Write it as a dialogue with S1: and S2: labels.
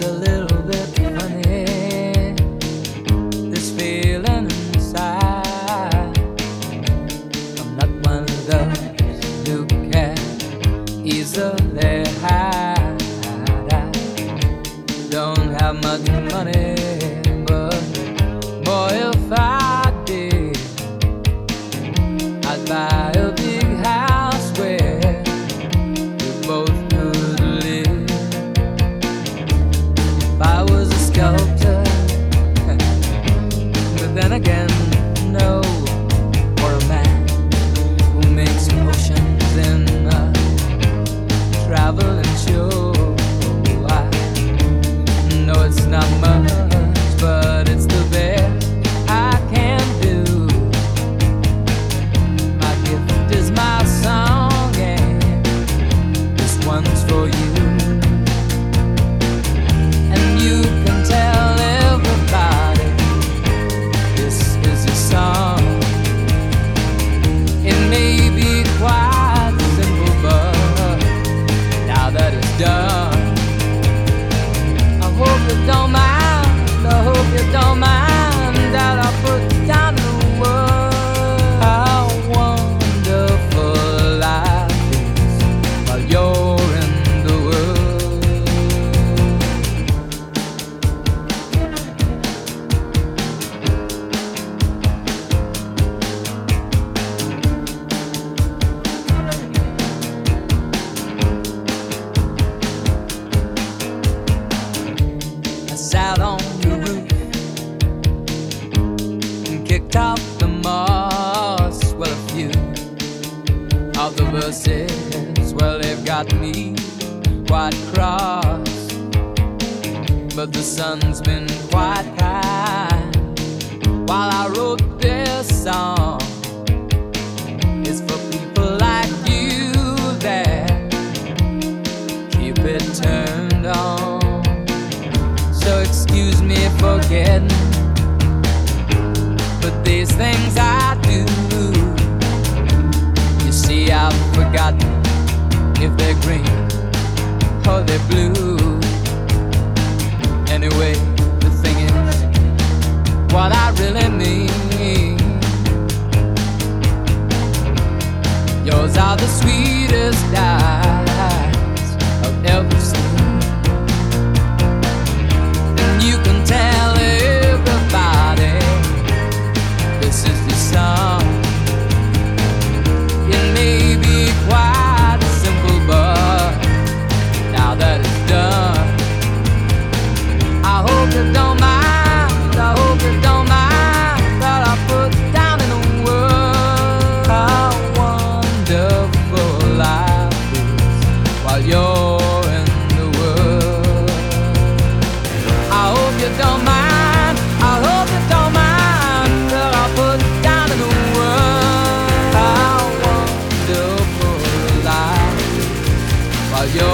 S1: It's a little bit funny, this feeling inside. I'm not one of those who can easily hide. I don't have much money, but boy, if I did, I'd buy a big house where we both could live. If I was a sculptor, but then again, no, or a man who makes potions in a traveling show. I know it's not much, but it's the best I can do. My gift is my song, and this one's for you. And you can tell everybody this is your song. It may be quite simple, but now that it's done, I hope you don't mind, I hope you don't mind that I put down in the world how wonderful life is while you're in the world. I sat on the roof and kicked off the moss. Well, a few of the verses, well, they've got me quite cross. But the sun's been quite kind while I wrote this song. It's for people like you that keep it turned on. So excuse me for getting, but these things I do, you see, I've forgotten if they're green or they're blue. Anyway, the thing is, what I really mean, yours are the sweetest eyes I've ever seen. You can tell everybody this is the song. It may be quite simple, but now that it's done, I hope you don't mind, I hope you don't mind that I put down in the world how wonderful life is while you're in the world. I hope you don't mind, I hope you don't mind that I put down in the world how wonderful life is while you're